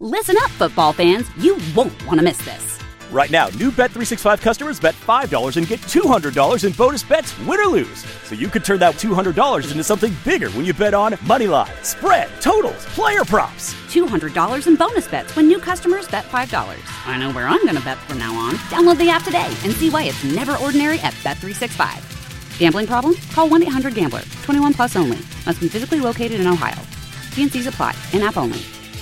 Listen up, football fans. You won't want to miss this. Right now, new Bet365 customers bet $5 and get $200 in bonus bets, win or lose. So you could turn that $200 into something bigger when you bet on money line, spread, totals, player props. $200 in bonus bets when new customers bet $5. I know where I'm going to bet from now on. Download the app today and see why it's never ordinary at Bet365. Gambling problem? Call 1-800-GAMBLER. 21 plus only. Must be physically located in Ohio. T&Cs apply. In-app only.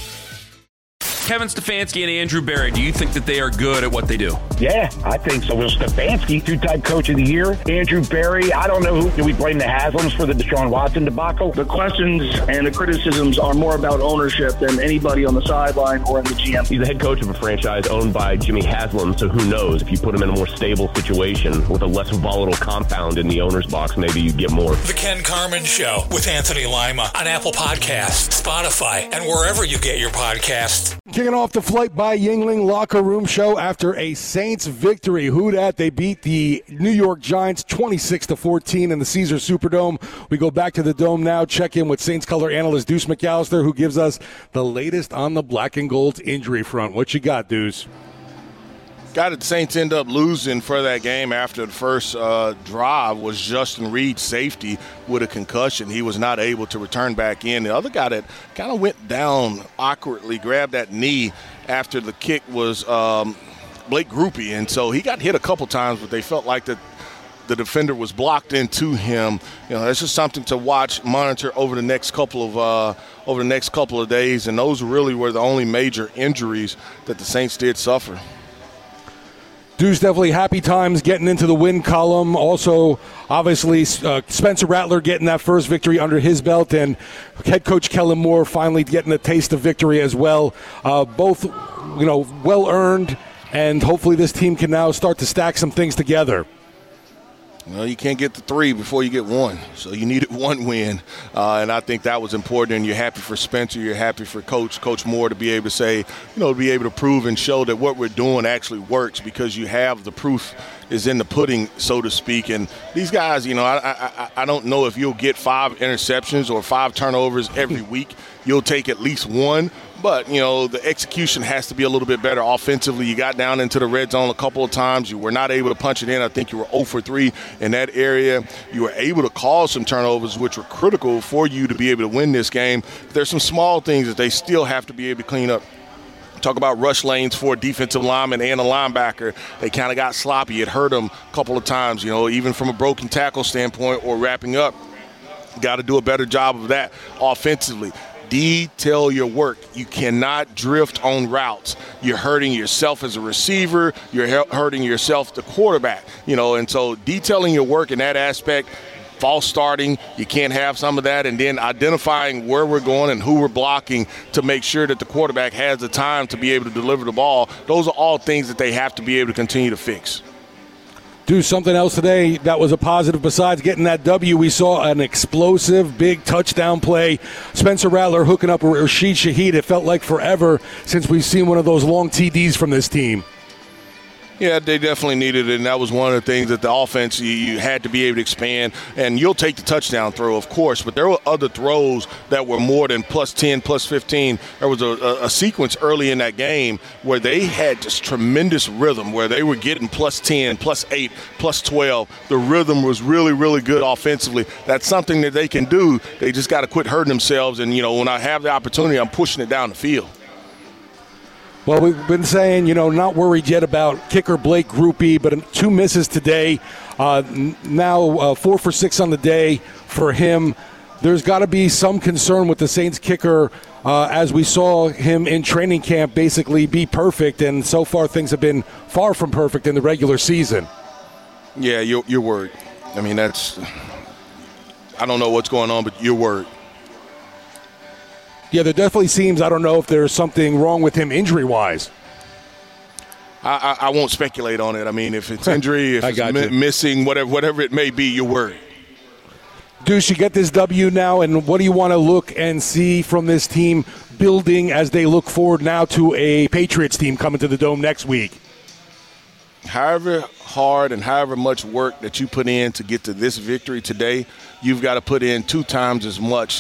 Kevin Stefanski and Andrew Berry, do you think that they are good at what they do? Yeah, I think so. Well, Stefanski, two-time coach of the year. Andrew Berry, I don't know who. Do we blame the Haslams for the Deshaun Watson debacle? The questions and the criticisms are more about ownership than anybody on the sideline or in the GM. He's the head coach of a franchise owned by Jimmy Haslam, so who knows? If you put him in a more stable situation with a less volatile compound in the owner's box, maybe you get more. The Ken Carman Show with Anthony Lima on Apple Podcasts, Spotify, and wherever you get your podcasts. Kicking off the Flight by Yingling Locker Room Show after a Saints victory. Who dat? They beat the New York Giants 26-14 in the Caesars Superdome. We go back to the Dome now, check in with Saints color analyst Deuce McAllister, who gives us the latest on the Black and Gold's injury front. What you got, Deuce? Got it. Saints end up losing for that game after the first drive was Justin Reed, safety, with a concussion. He was not able to return back in. The other guy that kind of went down awkwardly, grabbed that knee after the kick was Blake Grupe. And so he got hit a couple times, but they felt like the defender was blocked into him. You know, that's just something to watch, monitor over the next couple of days. And those really were the only major injuries that the Saints did suffer. Deuce, definitely happy times getting into the win column. Also, obviously, Spencer Rattler getting that first victory under his belt, and head coach Kellen Moore finally getting a taste of victory as well. Both, well earned, and hopefully this team can now start to stack some things together. Well, you can't get the 3 before you get 1, so you needed 1 win, and I think that was important. And you're happy for Spencer, you're happy for Coach Moore to be able to say, to be able to prove and show that what we're doing actually works, because you have the proof is in the pudding, so to speak. And these guys, I don't know if you'll get 5 interceptions or 5 turnovers every week. You'll take at least 1. But, the execution has to be a little bit better offensively. You got down into the red zone a couple of times. You were not able to punch it in. I think you were 0 for 3 in that area. You were able to cause some turnovers, which were critical for you to be able to win this game. There's some small things that they still have to be able to clean up. Talk about rush lanes for a defensive lineman and a linebacker. They kind of got sloppy. It hurt them a couple of times, even from a broken tackle standpoint or wrapping up. Got to do a better job of that offensively. Detail your work. You cannot drift on routes. You're hurting yourself as a receiver. You're hurting yourself, the quarterback. And so detailing your work in that aspect, false starting, you can't have some of that, and then identifying where we're going and who we're blocking to make sure that the quarterback has the time to be able to deliver the ball. Those are all things that they have to be able to continue to fix. Do something else today that was a positive besides getting that W. We saw an explosive, big touchdown play. Spencer Rattler hooking up Rashid Shaheed. It felt like forever since we've seen one of those long TDs from this team. Yeah, they definitely needed it, and that was one of the things that the offense, you had to be able to expand. And you'll take the touchdown throw, of course, but there were other throws that were more than plus 10, plus 15. There was a sequence early in that game where they had just tremendous rhythm, where they were getting plus 10, plus 8, plus 12. The rhythm was really, really good offensively. That's something that they can do. They just got to quit hurting themselves. And, when I have the opportunity, I'm pushing it down the field. Well, we've been saying, not worried yet about kicker Blake Grupe, but 2 misses today. Now 4 for 6 on the day for him. There's got to be some concern with the Saints kicker as we saw him in training camp basically be perfect, and so far things have been far from perfect in the regular season. Yeah, you're worried. I mean, I don't know what's going on, but you're worried. Yeah, there definitely seems, I don't know if there's something wrong with him injury-wise. I won't speculate on it. I mean, if it's injury, if it's missing, whatever it may be, you're worried. Deuce, you get this W now, and what do you want to look and see from this team building as they look forward now to a Patriots team coming to the Dome next week? However hard and however much work that you put in to get to this victory today, you've got to put in 2 times as much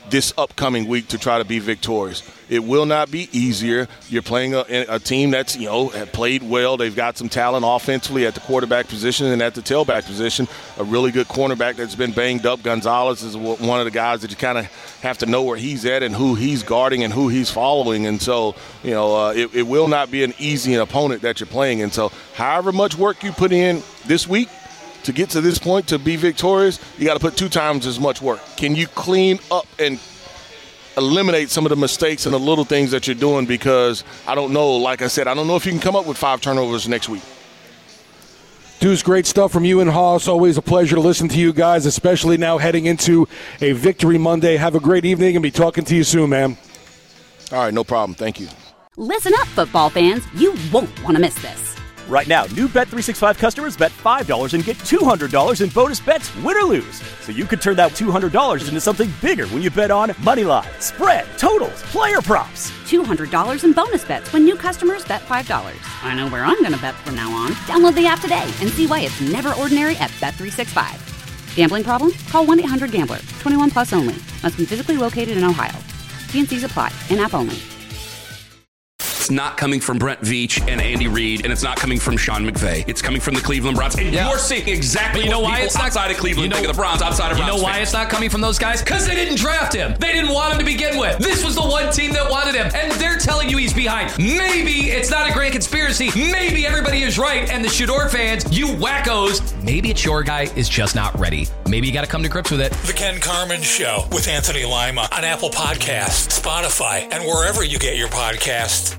this upcoming week to try to be victorious. It will not be easier. You're playing a team that's, have played well. They've got some talent offensively at the quarterback position and at the tailback position. A really good cornerback that's been banged up. Gonzalez is one of the guys that you kind of have to know where he's at and who he's guarding and who he's following. And so, it will not be an easy opponent that you're playing. And so however much work you put in this week to get to this point to be victorious, you got to put 2 times as much work. Can you clean up and eliminate some of the mistakes and the little things that you're doing? Because I don't know, like I said, I don't know if you can come up with 5 turnovers next week. Deuce, great stuff from you and Haas. Always a pleasure to listen to you guys, especially now heading into a Victory Monday. Have a great evening and be talking to you soon, man. All right, no problem. Thank you. Listen up, football fans. You won't want to miss this. Right now, new Bet365 customers bet $5 and get $200 in bonus bets, win or lose. So you could turn that $200 into something bigger when you bet on money line, spread, totals, player props. $200 in bonus bets when new customers bet $5. I know where I'm going to bet from now on. Download the app today and see why it's never ordinary at Bet365. Gambling problem? Call 1-800-GAMBLER. 21 plus only. Must be physically located in Ohio. T&Cs apply. In-app only. It's not coming from Brent Veach and Andy Reid, and it's not coming from Sean McVay. It's coming from the Cleveland Browns. And you're seeing exactly what people outside of Cleveland think of the Browns, outside of Browns. You know why it's not coming from those guys? Because they didn't draft him. They didn't want him to begin with. This was the one team that wanted him, and they're telling you he's behind. Maybe it's not a grand conspiracy. Maybe everybody is right, and the Shador fans, you wackos, maybe it's your guy is just not ready. Maybe you got to come to grips with it. The Ken Carman Show with Anthony Lima on Apple Podcasts, Spotify, and wherever you get your podcasts.